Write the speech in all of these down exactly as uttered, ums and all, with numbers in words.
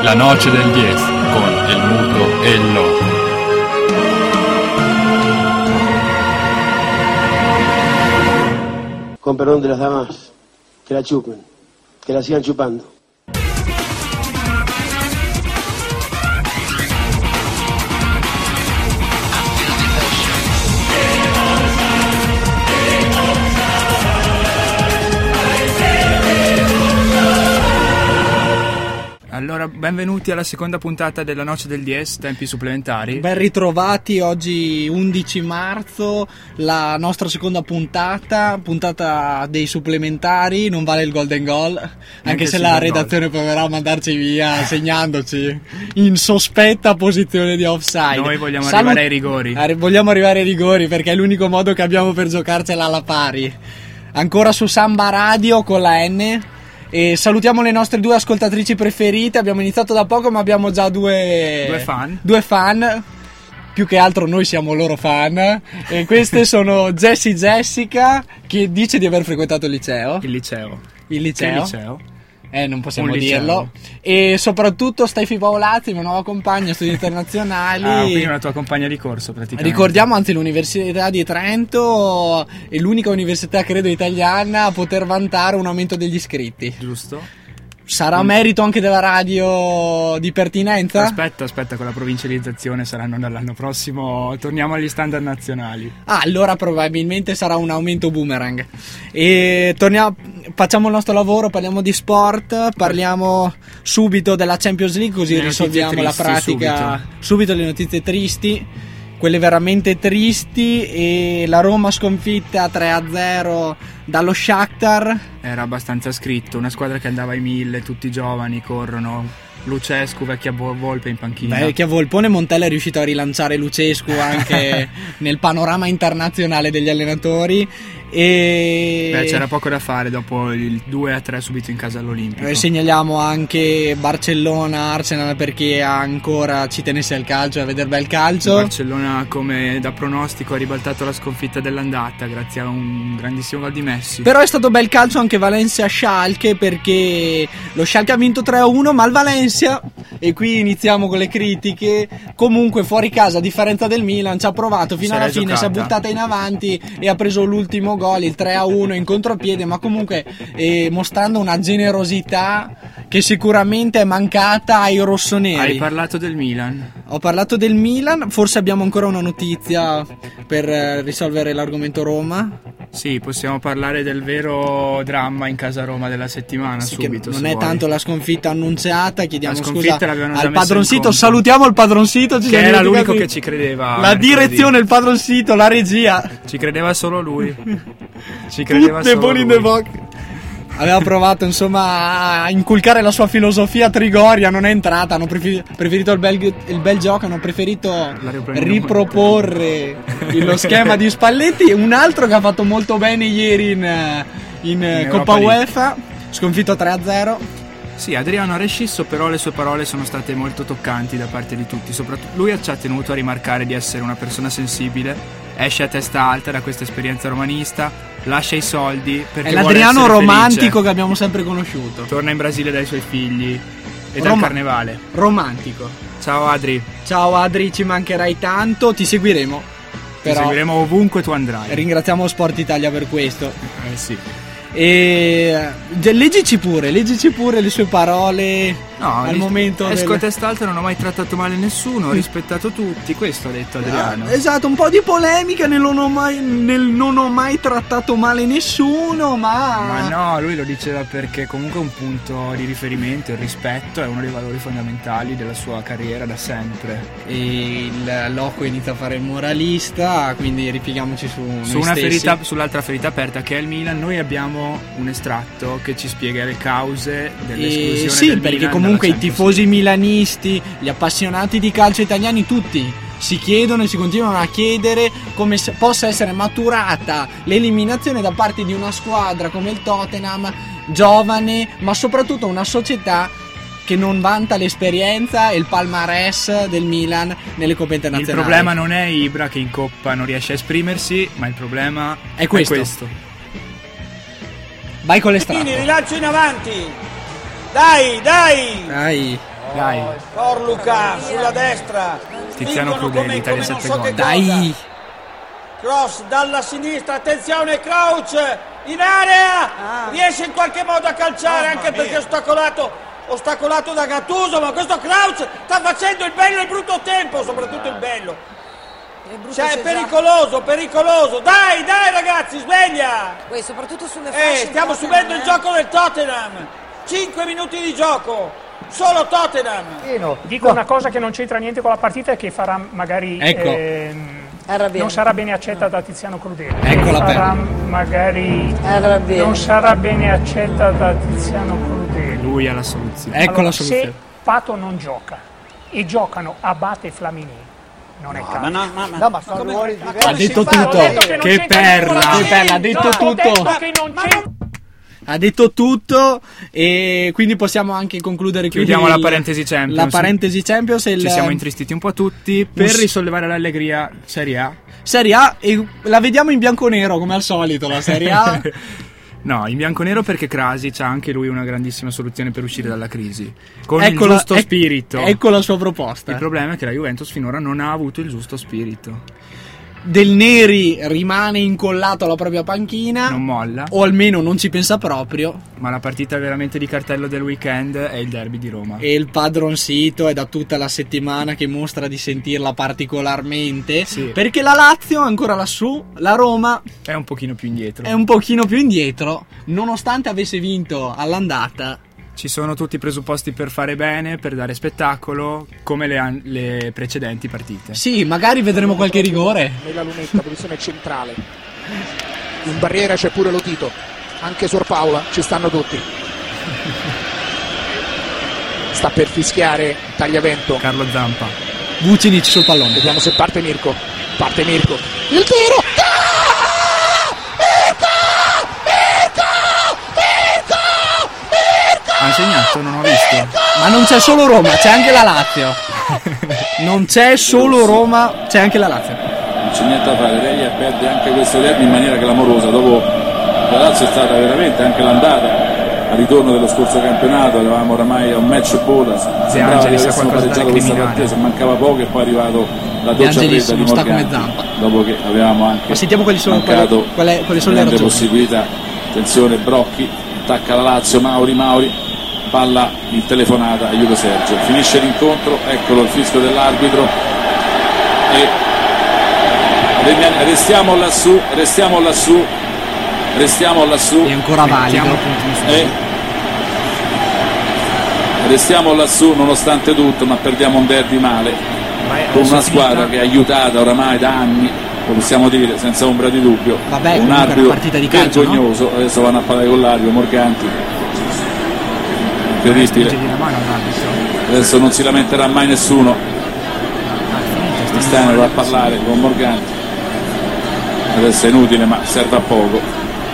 La noche del diez con el muto e el loco. Con perdón de las damas, que la chupen, que la sigan chupando. Allora, benvenuti alla seconda puntata della Noce del diez, tempi supplementari. Ben ritrovati, oggi undici marzo, la nostra seconda puntata, puntata dei supplementari, non vale il golden goal, anche, anche se la redazione goal. Proverà a mandarci via segnandoci in sospetta posizione di offside. Noi vogliamo Salut- arrivare ai rigori. Arri- vogliamo arrivare ai rigori perché è l'unico modo che abbiamo per giocarcela alla pari. Ancora su Samba Radio con la N. E salutiamo le nostre due ascoltatrici preferite. Abbiamo iniziato da poco ma abbiamo già due Due fan Due fan. Più che altro noi siamo loro fan. E queste sono Jessie Jessica, che dice di aver frequentato il liceo Il liceo Il liceo, Che liceo? Eh, non possiamo Un dirlo. E soprattutto Stefi Paolazzi, mia nuova compagna, studi internazionali. Ah, quindi una tua compagna di corso praticamente. Ricordiamo anzi l'Università di Trento è l'unica università credo italiana a poter vantare un aumento degli iscritti. Giusto. Sarà merito anche della radio di pertinenza? Aspetta, aspetta, con la provincializzazione saranno dall'anno prossimo, torniamo agli standard nazionali. Ah, allora probabilmente sarà un aumento boomerang. E torniamo, facciamo il nostro lavoro, parliamo di sport, parliamo subito della Champions League, così Le risolviamo notizie la tristi, pratica. Subito. subito le notizie tristi, quelle veramente tristi, e la Roma sconfitta tre a zero dallo Shakhtar. Era abbastanza scritto, una squadra che andava ai mille, tutti giovani, corrono. Lucescu, vecchia Volpe in panchina. Vecchia Volpone. Montella è riuscito a rilanciare Lucescu anche nel panorama internazionale degli allenatori. E Beh, c'era poco da fare dopo il due a tre subito in casa all'Olimpico. E segnaliamo anche Barcellona Arsenal, perché ancora ci tenesse al calcio, a vedere bel calcio. Barcellona, come da pronostico, ha ribaltato la sconfitta dell'andata grazie a un grandissimo gol di Messi. Però è stato bel calcio anche Valencia-Schalke, perché lo Schalke ha vinto tre a uno, ma il Valencia, e qui iniziamo con le critiche, comunque fuori casa, a differenza del Milan, ci ha provato fino alla fine, si è buttata in avanti e ha preso l'ultimo gol, il tre a uno in contropiede, ma comunque eh, mostrando una generosità che sicuramente è mancata ai rossoneri. Hai parlato del Milan? Ho parlato del Milan, forse abbiamo ancora una notizia per eh, risolvere l'argomento Roma. Sì, possiamo parlare del vero dramma in casa Roma della settimana, sì, subito. Non se è vuoi. tanto la sconfitta annunciata, chiediamo la sconfitta scusa l'avevano già al messa padron in sito, conto. salutiamo il padron sito, ci che era l'unico dimenticati. che ci credeva. La direzione, il padron sito, la regia. Ci credeva solo lui. Ci credeva Tutte solo buone lui. in the box. Aveva provato insomma a inculcare la sua filosofia a Trigoria, non è entrata, hanno prefer- preferito il bel, il bel gioco, hanno preferito riproporre lo schema di Spalletti. Un altro che ha fatto molto bene ieri in, in, in Coppa UEFA, sconfitto tre a zero. Sì, Adriano ha rescisso, però le sue parole sono state molto toccanti da parte di tutti. Soprattutto lui ci ha tenuto a rimarcare di essere una persona sensibile, esce a testa alta da questa esperienza romanista, lascia i soldi perché è l'Adriano vuole essere romantico felice. Che abbiamo sempre conosciuto. Torna in Brasile dai suoi figli e Roma- dal carnevale. Romantico. Ciao Adri. Ciao Adri, ci mancherai tanto, ti seguiremo. Però ti seguiremo ovunque tu andrai. Ringraziamo Sport Italia per questo. Eh sì. E leggici pure, leggici pure le sue parole. No, al lì, momento esco del... a testa alta, non ho mai trattato male nessuno, ho rispettato tutti, questo ha detto Adriano. Ah, esatto, un po' di polemica nel non ho mai, nel non ho mai trattato male nessuno, ma... Ma no, lui lo diceva perché comunque un punto di riferimento, il rispetto, è uno dei valori fondamentali della sua carriera da sempre. E il Loco inizia a fare il moralista, quindi ripieghiamoci su noi Su una stessi. ferita, sull'altra ferita aperta che è il Milan, noi abbiamo un estratto che ci spiega le cause dell'esclusione e sì, del perché Milan comunque dalla i tifosi milanisti, gli appassionati di calcio italiani, tutti si chiedono e si continuano a chiedere come possa essere maturata l'eliminazione da parte di una squadra come il Tottenham, giovane, ma soprattutto una società che non vanta l'esperienza e il palmarès del Milan nelle coppe internazionali. Il problema non è Ibra che in Coppa non riesce a esprimersi, ma il problema è questo. È questo. Vai con l'estratto. Rilancio in avanti. Dai, dai. Dai. Dai, Corluca sulla destra. Tiziano Vincono Crudeli, come- Italia come non sette so che gol. cosa. Dai. Cross dalla sinistra, attenzione, Crouch in area, riesce in qualche modo a calciare anche perché è ostacolato, ostacolato da Gattuso, ma questo Crouch sta facendo il bello e il brutto tempo, soprattutto il bello. Cioè, è pericoloso, pericoloso, dai, dai ragazzi, sveglia! Poi soprattutto sulle Eh, fasce. stiamo Tottenham, subendo il eh. gioco del Tottenham, cinque minuti di gioco, solo Tottenham. Dico una cosa che non c'entra niente con la partita e che farà magari Ecco. ehm, Arrabbiato. non sarà bene accetta da Tiziano Crudeli. Ecco la farà perla. magari Arrabbiato. non sarà bene accetta da Tiziano Crudeli. lui ha la soluzione. Ecco Allora, la soluzione. se Pato non gioca e giocano Abate e Flamini, non è calcio. no, ma, No, ma sono ruoli diversi. Ha detto Ho tutto. detto che non Che c'entra perla. niente con la- Che perla, ha detto No, ho tutto. detto che non c'entra. Ha detto tutto e quindi possiamo anche concludere qui Chiudiamo il- la parentesi Champions. La parentesi Champions e il- Ci siamo intristiti un po' tutti per s- risollevare l'allegria Serie A. Serie A e la vediamo in bianco-nero come al solito la Serie A. No, in bianco-nero perché Krasic ha anche lui una grandissima soluzione per uscire dalla crisi. Con Ecco il la- giusto ec- spirito. Ecco la sua proposta. Il problema è che la Juventus finora non ha avuto il giusto spirito. Del Neri rimane incollato alla propria panchina Non molla. o almeno non ci pensa proprio Ma la partita veramente di cartello del weekend è il derby di Roma. e il padroncito è da tutta la settimana che mostra di sentirla particolarmente Sì. perché la Lazio è ancora lassù, la Roma È un pochino più indietro. è un pochino più indietro nonostante avesse vinto all'andata. Ci sono tutti i presupposti per fare bene, per dare spettacolo, come le, an- le precedenti partite. Sì, magari vedremo qualche rigore. Nella lunetta, posizione centrale. In barriera c'è pure Lotito. Anche Sor Paola, ci stanno tutti. Sta per fischiare Tagliavento. Carlo Zampa. Vucinic sul pallone. Vediamo se parte Mirko. Parte Mirko. Il tiro! Ha segnato? Non ho visto. Ma non c'è solo Roma, c'è anche la Lazio. Non c'è solo Roma, c'è anche la Lazio. Non c'è niente da fare, lei perde anche questo derby in maniera clamorosa. Dopo la Lazio è stata veramente anche l'andata al ritorno dello scorso campionato, eravamo oramai a un match ball, sembrava Angelis che ha avessimo qualcosa da pareggiato questa recriminare. partita, se mancava poco e poi è arrivato la De doccia Angelis fredda di non sta come Morganti, Zampa. dopo che avevamo anche Ma sentiamo quali sono- mancato quali- quali- quali sono le grande ragioni. possibilità. Attenzione, Brocchi attacca la Lazio, Mauri Mauri, palla in telefonata a Julio Sergio, finisce l'incontro, eccolo il fischio dell'arbitro e restiamo lassù, restiamo lassù, restiamo lassù. È ancora valido. Mettiamo punti su. E restiamo lassù nonostante tutto, ma perdiamo un derby male con una squadra che è aiutata oramai da anni, lo possiamo dire senza ombra di dubbio. Vabbè, Un comunque è una arbitro partita di calcio, vergognoso. Adesso vanno a parlare con l'arbitro Morganti, incredibile. Stringevi la mano all'arbitro. Adesso non si lamenterà mai nessuno. Sta Stanno va a parlare con Morganti. Adesso è inutile, ma serve a poco.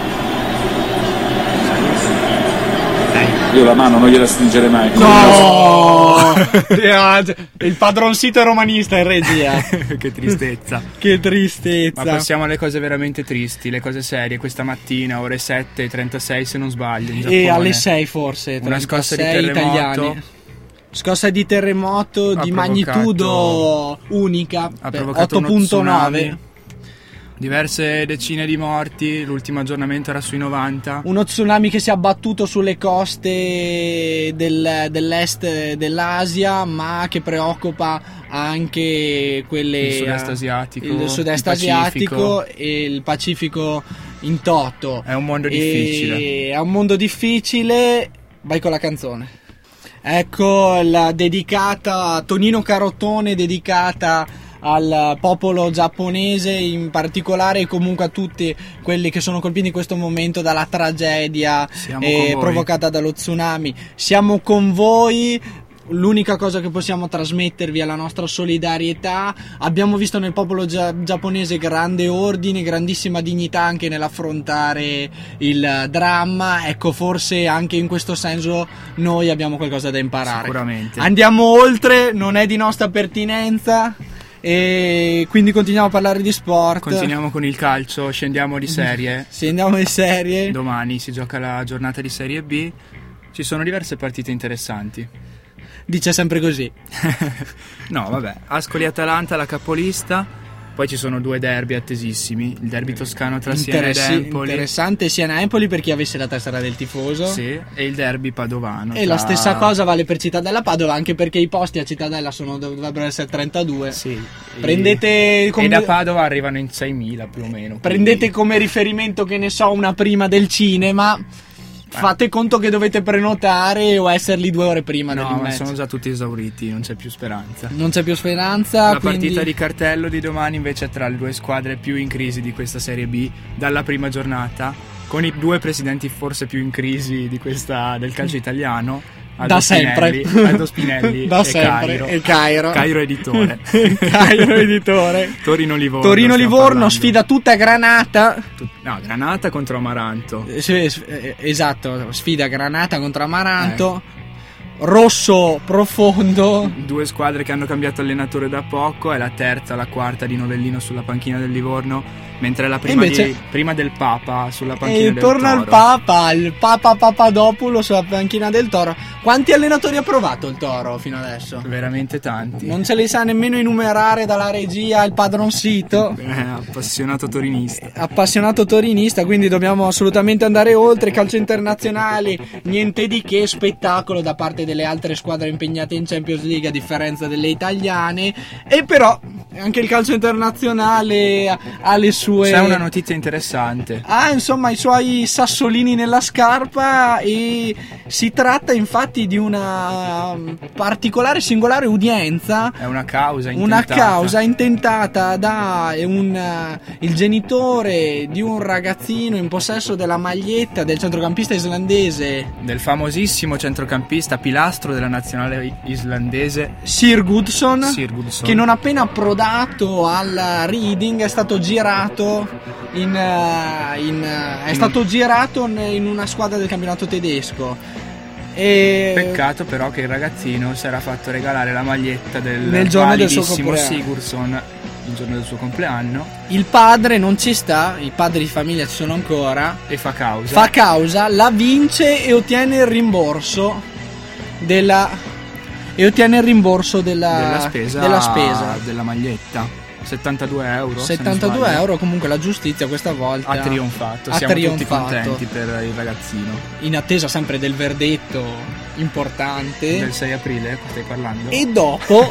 Io la mano non gliela stringerei mai. No! Il padroncito è romanista in regia. Che tristezza. Che tristezza. Ma passiamo alle cose veramente tristi, le cose serie. Questa mattina, ore sette e trentasei se non sbaglio, in E Giappone. alle sei forse, Una scossa di trentasei terremoto. italiani. Scossa di terremoto Ha di provocato- magnitudo unica, Ha per provocato uno otto virgola nove. tsunami, diverse decine di morti, l'ultimo aggiornamento era sui novanta. Uno tsunami che si è abbattuto sulle coste del- dell'est dell'Asia, ma che preoccupa anche quelle Il sud-est asiatico, il sud-est il Pacifico. asiatico e il Pacifico in toto. È un mondo E- difficile. È un mondo difficile. Vai con la canzone. Ecco la dedicata Tonino Carotone, dedicata al popolo giapponese in particolare e comunque a tutti quelli che sono colpiti in questo momento dalla tragedia Siamo eh, con voi. provocata dallo tsunami. Siamo con voi. L'unica cosa che possiamo trasmettervi è la nostra solidarietà. Abbiamo visto nel popolo gia- giapponese grande ordine, grandissima dignità anche nell'affrontare il dramma. Ecco, forse anche in questo senso noi abbiamo qualcosa da imparare. Sicuramente. Andiamo oltre, non è di nostra pertinenza e quindi continuiamo a parlare di sport. Continuiamo con il calcio, scendiamo di serie. Se andiamo in serie. Domani si gioca la giornata di Serie B. Ci sono diverse partite interessanti. dice sempre così. No, vabbè, Ascoli-Atalanta la capolista. Poi ci sono due derby attesissimi, il derby toscano tra Siena ed Empoli. Interessante, Siena Empoli per chi avesse la tessera del tifoso. Sì, e il derby padovano. E tra... la stessa cosa vale per Cittadella Padova, anche perché i posti a Cittadella sono, dovrebbero essere trentadue. Sì. Prendete come... E da Padova arrivano in seimila più o meno. Prendete quindi... come riferimento, che ne so, una prima del cinema. Fate conto che dovete prenotare o essere lì due ore prima. No, ma sono già tutti esauriti, non c'è più speranza. Non c'è più speranza. La quindi... partita di cartello di domani invece è tra le due squadre più in crisi di questa Serie B dalla prima giornata, con i due presidenti forse più in crisi di questa del calcio italiano. Aldo da Spinelli, sempre Aldo Spinelli da e sempre Cairo. e Cairo Cairo editore Cairo editore Torino-Livorno Torino-Livorno sfida tutta Granata. No, Granata contro Amaranto. eh, esatto, sfida Granata contro Amaranto. eh. Rosso profondo. Due squadre che hanno cambiato allenatore da poco. È la terza, la quarta di Novellino sulla panchina del Livorno, mentre è la prima, invece... di, prima del Papa sulla panchina e del torna Toro. il Papa, il Papa Papadopoulo sulla panchina del Toro. Quanti allenatori ha provato il Toro fino adesso? Veramente tanti. Non ce li sa nemmeno enumerare dalla regia il padroncito. Eh, appassionato torinista. Appassionato torinista, quindi dobbiamo assolutamente andare oltre. Calcio internazionale, niente di che, spettacolo da parte delle altre squadre impegnate in Champions League a differenza delle italiane. E però anche il calcio internazionale ha le sue... C'è una notizia interessante. Ha insomma i suoi sassolini nella scarpa, e si tratta infatti di una particolare singolare udienza. È una causa intentata. Una causa intentata da un, il genitore di un ragazzino in possesso della maglietta del centrocampista islandese, del famosissimo centrocampista pilastro della nazionale islandese Sigurdsson, Sigurdsson, che non appena approdato al Reading è stato girato in, in è in... stato girato in una squadra del campionato tedesco. E... Peccato però che il ragazzino si era fatto regalare la maglietta del nel giorno del suo compleanno. Sigurdsson il giorno del suo compleanno. Il padre non ci sta, i padri di famiglia ci sono ancora, e fa causa. Fa causa, la vince e ottiene il rimborso della e ottiene il rimborso della, della spesa della spesa della maglietta. settantadue euro. settantadue euro, comunque la giustizia questa volta ha trionfato. Ha Siamo trionfato. tutti contenti per il ragazzino. In attesa sempre del verdetto importante del sei aprile, stai parlando? E dopo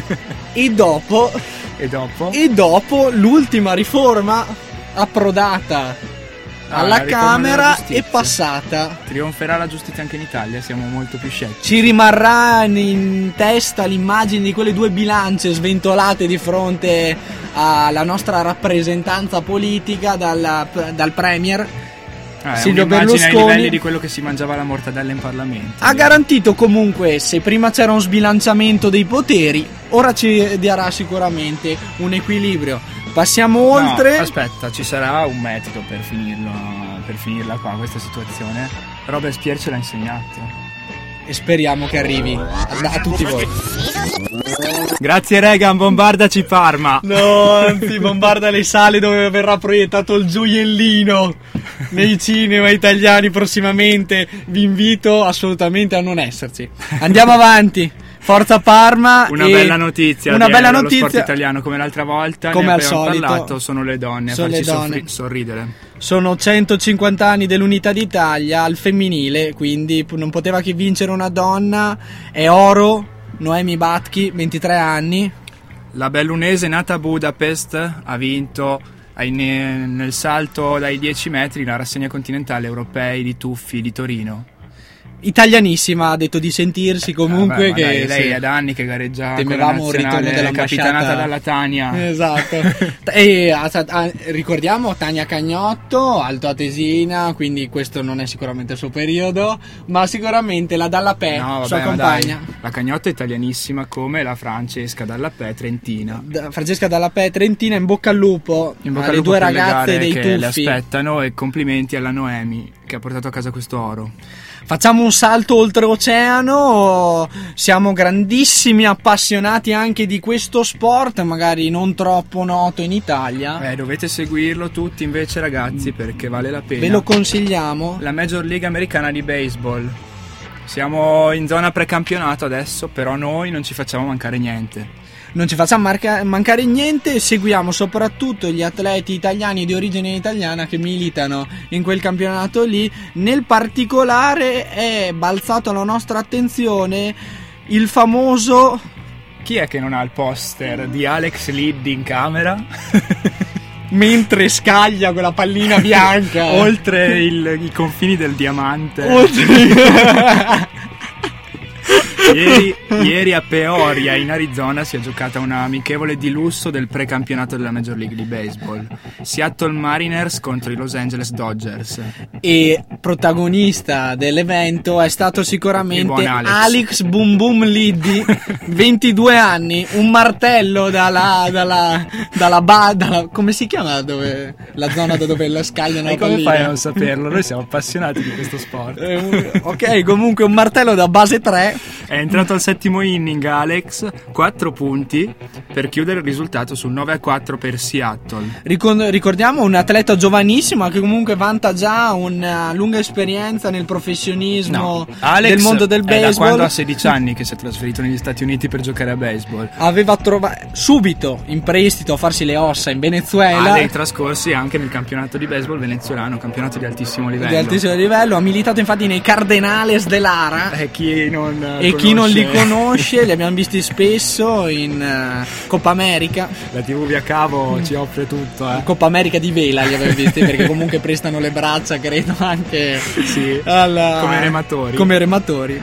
e dopo e dopo e dopo l'ultima riforma approdata ah, alla Camera è passata. Trionferà la giustizia anche in Italia, siamo molto più scettici. Ci rimarrà in testa l'immagine di quelle due bilance sventolate di fronte alla nostra rappresentanza politica dal, dal Premier Ah, Silvio Berlusconi, ai livelli di quello che si mangiava la mortadella in Parlamento. Ha garantito comunque, se prima c'era un sbilanciamento dei poteri, ora ci darà sicuramente un equilibrio. Passiamo oltre. No, aspetta, ci sarà un metodo per finirlo, per finirla qua questa situazione. Robespierre ce l'ha insegnato. E speriamo che arrivi a, a tutti voi. Grazie Reagan, bombardaci Parma. No, anzi, bombarda le sale dove verrà proiettato il gioiellino nei cinema italiani prossimamente. Vi invito assolutamente a non esserci. Andiamo avanti. Forza Parma. Una e bella notizia. Una bella notizia. Lo sport italiano, come l'altra volta, come ne al abbiamo solito parlato, sono le donne sono a farci le donne. Soffri- sorridere. Sono centocinquanta anni dell'Unità d'Italia al femminile, quindi non poteva che vincere una donna. È oro. Noemi Batchi, ventitré anni. La bellunese nata a Budapest ha vinto nel salto dai dieci metri la rassegna continentale europei di tuffi di Torino. Italianissima, ha detto di sentirsi comunque. Eh beh, che dai, lei sì. è da anni che gareggia temevamo con la un ritorno della capitanata dalla Tania. Esatto. E a, a, ricordiamo Tania Cagnotto, Alto Atesina, quindi questo non è sicuramente il suo periodo, ma sicuramente la Dallapè, no, vabbè, sua compagna. Dai, la Cagnotto è italianissima come la Francesca Dallapè trentina. Da, Francesca Dallapè trentina, in bocca al lupo, in bocca alle al lupo due per ragazze le dei che tuffi. Le aspettano, e complimenti alla Noemi che ha portato a casa questo oro. Facciamo un salto oltreoceano, siamo grandissimi appassionati anche di questo sport, magari non troppo noto in Italia. Eh, dovete seguirlo tutti invece ragazzi, perché vale la pena. Ve lo consigliamo. La Major League americana di baseball. Siamo in zona precampionato adesso, però noi non ci facciamo mancare niente. Non ci facciamo marca- mancare niente, seguiamo soprattutto gli atleti italiani di origine italiana che militano in quel campionato lì. Nel particolare è balzato alla nostra attenzione il famoso... Chi è che non ha il poster di Alex Liddy in camera? Mentre scaglia quella pallina bianca oltre il, i confini del diamante. Oltre... Ieri, ieri a Peoria in Arizona si è giocata una amichevole di lusso del precampionato della Major League di Baseball. Seattle Mariners contro i Los Angeles Dodgers. E protagonista dell'evento è stato sicuramente Alex. Alex Boom Boom Liddy, ventidue anni, un martello dalla dalla dalla, ba, dalla come si chiama dove la zona da dove la scagliano la E come pallina? fai a non saperlo? Noi siamo appassionati di questo sport. Eh, ok, comunque un martello da base tre. È entrato al settimo inning Alex, quattro punti per chiudere il risultato sul nove a quattro per Seattle. Ricon- ricordiamo un atleta giovanissimo che comunque vanta già una lunga esperienza nel professionismo No, Alex del mondo del è da baseball. quando ha sedici anni che si è trasferito negli Stati Uniti per giocare a baseball. Aveva trovato subito in prestito a farsi le ossa in Venezuela. Ha dei trascorsi anche nel campionato di baseball venezuelano, campionato di altissimo livello. Di altissimo livello, ha militato infatti nei Cardenales de Lara. E chi non E chi non li conosce, li abbiamo visti spesso in uh, Coppa America. La tivù via cavo ci offre tutto, eh. Coppa America di vela li abbiamo visti perché comunque prestano le braccia, credo anche Sì, alla, come rematori. Come rematori.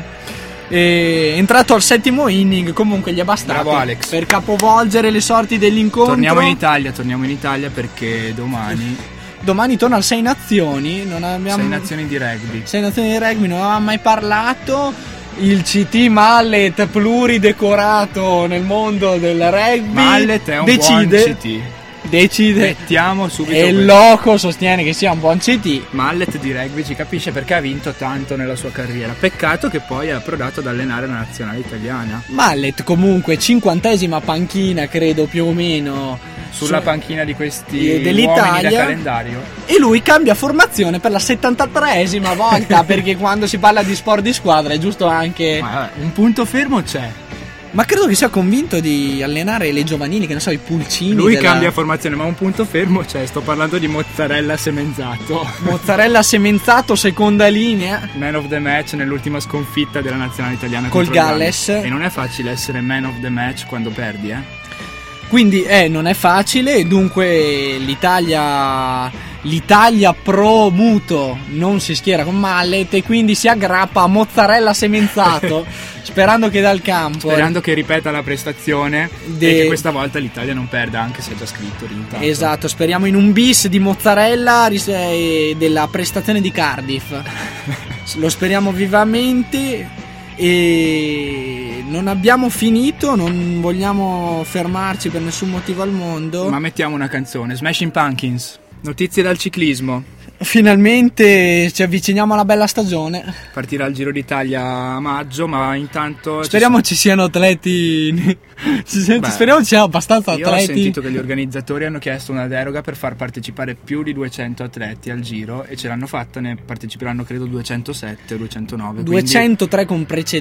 E entrato al settimo inning, comunque gli è bastato Bravo Alex. per capovolgere le sorti dell'incontro. Torniamo in Italia, torniamo in Italia perché domani Domani torna al Sei Nazioni. Non abbiamo... sei nazioni di rugby. Sei Nazioni di rugby, non avevamo mai parlato. Il C T Mallet pluridecorato nel mondo del rugby Mallet è un decide, buon C T. Decide Mettiamo subito e il questo. loco sostiene che sia un buon C T. Mallet di rugby ci capisce perché ha vinto tanto nella sua carriera. Peccato che poi è approdato ad allenare la nazionale italiana. Mallet comunque cinquantesima panchina credo più o meno Sulla su- panchina di questi dell'Italia. uomini da calendario. E lui cambia formazione per la settantatreesima volta perché quando si parla di sport di squadra è giusto anche... Ma vabbè, un punto fermo c'è. Ma credo che sia convinto di allenare le giovanili, che ne so, i pulcini. Lui della... cambia formazione, ma un punto fermo c'è. Sto parlando di Mozzarella Semenzato. Mozzarella Semenzato, seconda linea. Man of the match nell'ultima sconfitta della nazionale italiana Col contro il Galles. E non è facile essere man of the match quando perdi, eh. Quindi eh, non è facile, dunque l'Italia l'Italia pro muto non si schiera con Mallet e quindi si aggrappa a Mozzarella Semenzato sperando che dal campo Sperando che ripeta la prestazione De- e che questa volta l'Italia non perda, anche se è già scritto risultato. Esatto, speriamo in un bis di Mozzarella ris- eh, della prestazione di Cardiff. Lo speriamo vivamente. E non abbiamo finito, non vogliamo fermarci per nessun motivo al mondo. Ma mettiamo una canzone, Smashing Pumpkins. Notizie dal ciclismo. Finalmente ci avviciniamo alla bella stagione. Partirà il Giro d'Italia a maggio, ma intanto Speriamo ci siano atleti. ci siano- Beh, speriamo ci siano abbastanza io ho atleti. sentito che gli organizzatori hanno chiesto una deroga per far partecipare più di duecento atleti al Giro e ce l'hanno fatta, ne parteciperanno credo duecentosette o duecentonove. duecentotre con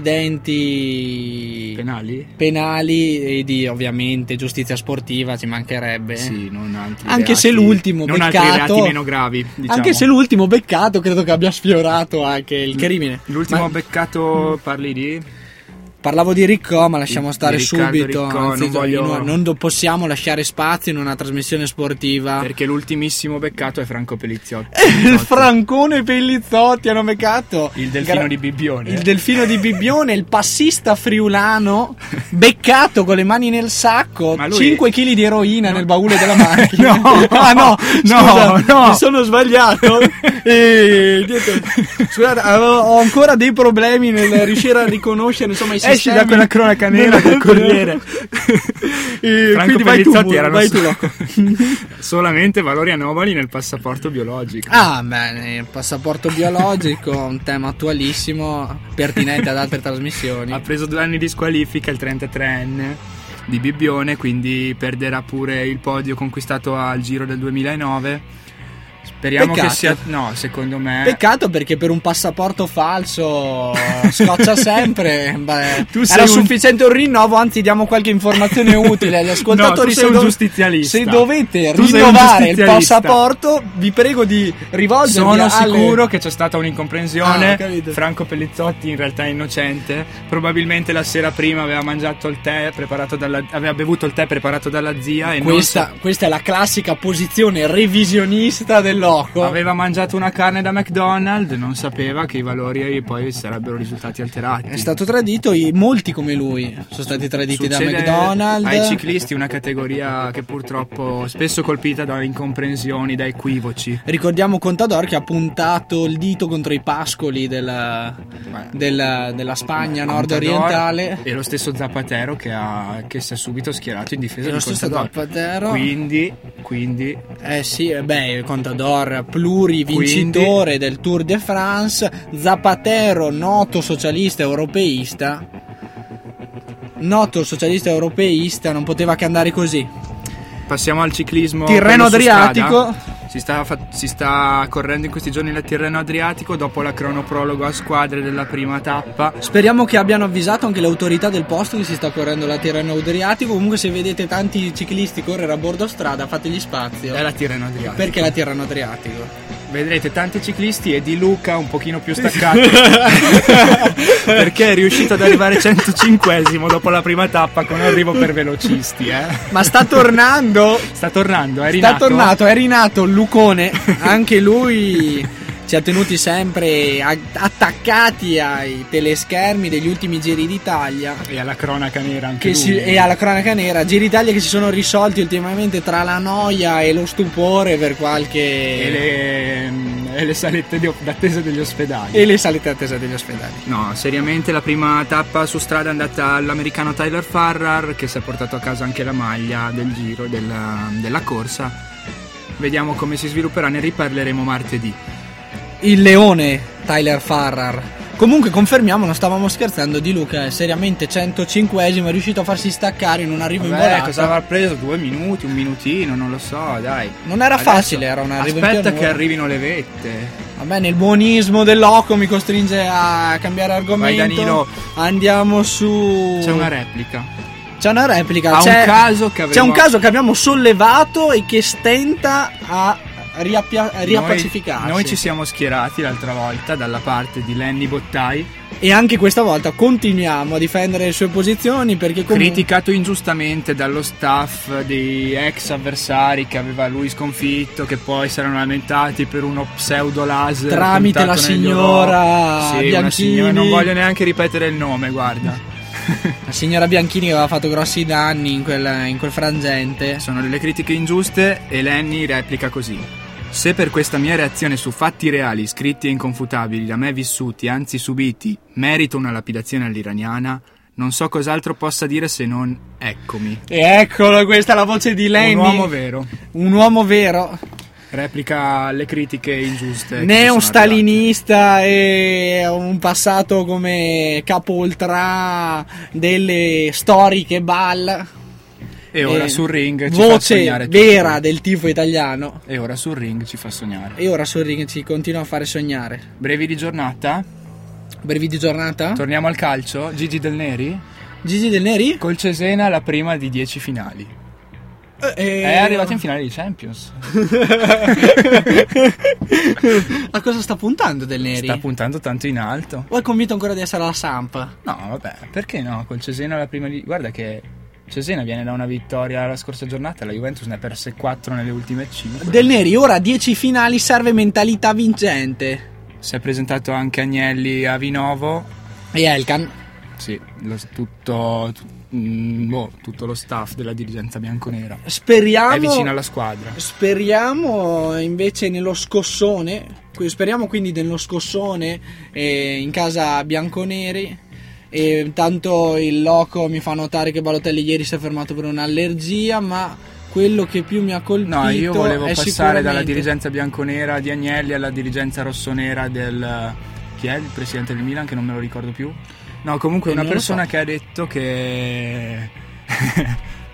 precedenti penali? penali e di ovviamente giustizia sportiva, ci mancherebbe. Sì, non altri Anche reati, se l'ultimo non beccato, altri reati meno gravi, diciamo. Anche se l'ultimo beccato credo che abbia sfiorato anche il crimine. L'ultimo Ma- beccato parli di? Parlavo di Riccò, ma lasciamo Di- stare di Riccardo subito. Riccò, anzi, non voglio- no, non do- possiamo lasciare spazio in una trasmissione sportiva. Perché l'ultimissimo beccato è Franco Pellizziotti. Il Francone Pellizzotti hanno beccato. Il delfino Gra- di Bibbione. Il delfino di Bibbione, il passista friulano beccato con le mani nel sacco, Ma lui- cinque chili di eroina nel baule della macchina. No, ah no, no, scusa, no. mi sono sbagliato. e, niente, scusate, avevo- ho ancora dei problemi nel riuscire a riconoscere insomma i Esci sistemi. da quella cronaca nera del Corriere. E Franco quindi vai tu, Pellizzotti erano vai so- tu, Loco. solamente valori anomali nel passaporto biologico. Ah, bene, il passaporto biologico, un tema attualissimo, pertinente ad altre trasmissioni. Ha preso due anni di squalifica il trentatreenne di Bibbione, quindi perderà pure il podio conquistato al Giro del duemilanove. Speriamo Peccato. che sia. No, secondo me. Peccato, perché per un passaporto falso scoccia sempre. Beh, Tu sei era un- sufficiente un rinnovo, anzi diamo qualche informazione utile agli ascoltatori. No, tu sei se un do- giustizialista. Se dovete Tu sei un rinnovare il giustizialista. passaporto, vi prego di rivolgervi Sono alle... sicuro che c'è stata Ah, un'incomprensione. ho capito. Franco Pellizzotti in realtà è innocente. Probabilmente la sera prima aveva mangiato il tè preparato dalla aveva bevuto il tè preparato dalla zia e Questa, non questa è la classica posizione revisionista del loco. sa- aveva mangiato una carne da McDonald's, non sapeva che i valori poi sarebbero risultati alterati. È stato tradito, e molti come lui sono stati traditi da Succede McDonald's. ai ciclisti, una categoria che purtroppo spesso colpita da incomprensioni, da equivoci. Ricordiamo Contador che ha puntato il dito contro i pascoli della, della, della Spagna nord-orientale. E lo stesso Zapatero che, ha, che si è subito schierato in difesa E lo di stesso Contador. Zapatero. Quindi, quindi Eh sì, eh beh, Contador plurivincitore del Tour de France, Zapatero noto socialista europeista. Noto socialista europeista, non poteva che andare così. passiamo al ciclismo. Tirreno quello su Adriatico. strada. Si sta, fa- si sta correndo in questi giorni il Tirreno Adriatico dopo la cronoprologo a squadre della prima tappa. Speriamo che abbiano avvisato anche le autorità del posto che si sta correndo la Tirreno Adriatico. Comunque, se vedete tanti ciclisti correre a bordo strada, fategli spazio. È la Tirreno Adriatico. Perché la Tirreno Adriatico? Vedrete tanti ciclisti e Di Luca un pochino più staccato perché è riuscito ad arrivare centocinquesimo dopo la prima tappa con arrivo per velocisti, eh. Ma sta tornando? Sta tornando, è Sta rinato. tornato, è rinato Lucone. Anche lui ci ha tenuti sempre a- attaccati ai teleschermi degli ultimi Giri d'Italia. E alla cronaca nera anche Che lui. si, e alla cronaca nera, Giri d'Italia che si sono risolti ultimamente tra la noia e lo stupore per qualche. E le, e le salette di- d'attesa degli ospedali. e le salite attese degli ospedali. No, seriamente la prima tappa su strada è andata all'americano Tyler Farrar, che si è portato a casa anche la maglia del giro, della, della corsa. Vediamo come si svilupperà, ne riparleremo martedì. Il leone Tyler Farrar. Comunque confermiamo, non stavamo scherzando, Di Luca è seriamente centocinquesimo, è riuscito a farsi staccare in un arrivo in Vabbè, volata. cosa avrà preso? Due minuti, un minutino, non lo so, dai. Non era Adesso facile, era un arrivo in Aspetta pianura. che arrivino le vette. Vabbè, nel buonismo del loco mi costringe a cambiare argomento. Vai, Danilo. Andiamo su. C'è una replica. C'è una replica. Ha un c'è, caso che c'è avremo- un caso che abbiamo sollevato e che stenta a riappia- riappacificarsi. Noi, noi ci siamo schierati l'altra volta dalla parte di Lenny Bottai, E anche questa volta continuiamo a difendere le sue posizioni perché comunque. criticato ingiustamente dallo staff di ex avversari che aveva lui sconfitto, che poi si erano lamentati per uno pseudo laser Tramite puntato la negli signora oro. Sì, una Bianchini. signora, non voglio neanche ripetere il nome, guarda. La signora Bianchini aveva fatto grossi danni in quel, in quel frangente. Sono delle critiche ingiuste e Lenny replica così: se per questa mia reazione su fatti reali, scritti e inconfutabili, da me vissuti, anzi subiti, merito una lapidazione all'iraniana, non so cos'altro possa dire se non eccomi. E eccolo, questa è la voce di Lenny. Un uomo vero. Un uomo vero. Replica alle critiche ingiuste. che Neo-stalinista e un passato come capo ultra delle storiche ball. E ora Eh, sul ring ci fa voce sognare tutto. vera del tifo italiano. E ora sul ring ci fa sognare. E ora sul ring ci continua a fare sognare. Brevi di giornata? Brevi di giornata? Torniamo al calcio. Gigi Del Neri? Gigi Del Neri? Col Cesena la prima di dieci finali. Eh, È arrivato in finale di Champions. A cosa sta puntando Del Neri? Sta puntando tanto in alto. O è convinto ancora di essere alla Samp? No, vabbè, perché no? Col Cesena la prima di... Guarda che Cesena viene da una vittoria la scorsa giornata, la Juventus ne ha perse quattro nelle ultime cinque. Del Neri, ora a dieci finali serve mentalità vincente. Si è presentato anche Agnelli a Vinovo. E Elkan. Sì, lo- tutto, tu- mm, boh, tutto lo staff della dirigenza bianconera Speriamo. è vicino alla squadra. Speriamo invece nello scossone. que- Speriamo quindi nello scossone eh, in casa bianconeri. E intanto il loco mi fa notare che Balotelli ieri si è fermato per un'allergia, ma quello che più mi ha colpito No, io volevo è passare sicuramente- dalla dirigenza bianconera di Agnelli alla dirigenza rossonera del... Chi è il presidente del Milan, che non me lo ricordo più? No, comunque Eh, una non lo persona so. che ha detto che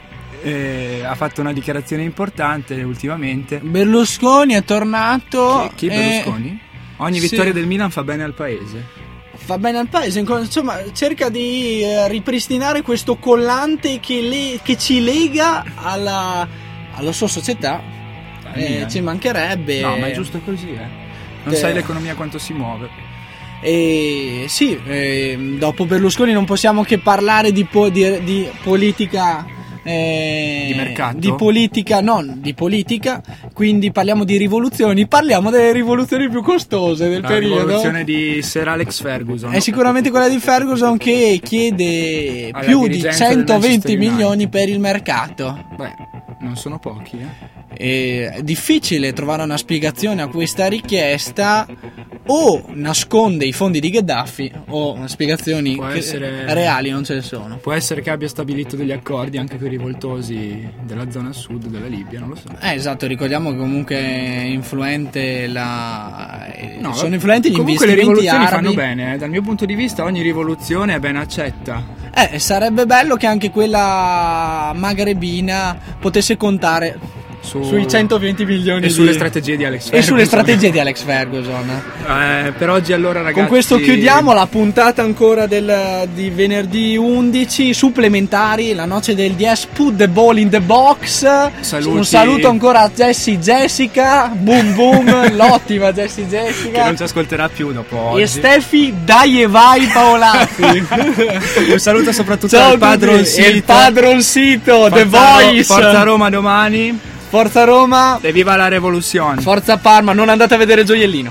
eh, ha fatto una dichiarazione importante ultimamente. Berlusconi è tornato. Chi, chi Berlusconi? Ogni sì. vittoria del Milan fa bene al paese. Fa bene al paese, insomma cerca di eh, ripristinare questo collante che, le, che ci lega alla, alla sua società. Eh, ci mancherebbe. No, ma è giusto così, eh. Non eh. sai l'economia quanto si muove. E sì, eh, dopo Berlusconi non possiamo che parlare di, po- di, di politica. Eh, di mercato? Di politica, non di politica, quindi parliamo di rivoluzioni, parliamo delle rivoluzioni più costose del La periodo. La rivoluzione di Sir Alex Ferguson. È sicuramente quella di Ferguson, che chiede alla più di dirigenza del centoventi Manchester milioni United. per il mercato. Beh, non sono pochi, eh. È difficile trovare una spiegazione a questa richiesta, o nasconde i fondi di Gheddafi o spiegazioni Può che essere- reali non ce ne sono. Può essere che abbia stabilito degli accordi anche con i rivoltosi della zona sud della Libia, non lo so. Eh, esatto, ricordiamo che comunque è influente la No, sono influenti gli comunque le investimenti rivoluzioni arabi. fanno bene, eh. Dal mio punto di vista ogni rivoluzione è ben accetta. Eh, sarebbe bello che anche quella magrebina potesse contare Su... sui centoventi milioni e di... sulle strategie di Alex Ferguson. e sulle strategie di Alex Ferguson. Eh, per oggi allora ragazzi. Con questo chiudiamo la puntata ancora del, di venerdì undici, supplementari, la noce del diez, put the ball in the box. Saluti. Un saluto ancora a Jessie Jessica, boom boom, l'ottima Jessie Jessica. Che non ci ascolterà più dopo oggi. E Stefi dai e vai Paolazzi. Un saluto soprattutto Ciao al a tutti. padroncito. E il padroncito, The Forza Ro- Voice. Forza Roma domani. Forza Roma. E viva la rivoluzione. Forza Parma, non andate a vedere Gioiellino.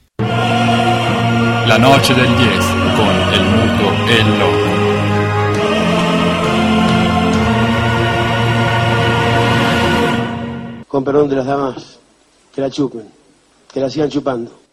La noce del diez con el muto e el loco. Con perdón de las damas, que la chupen, que la sigan chupando.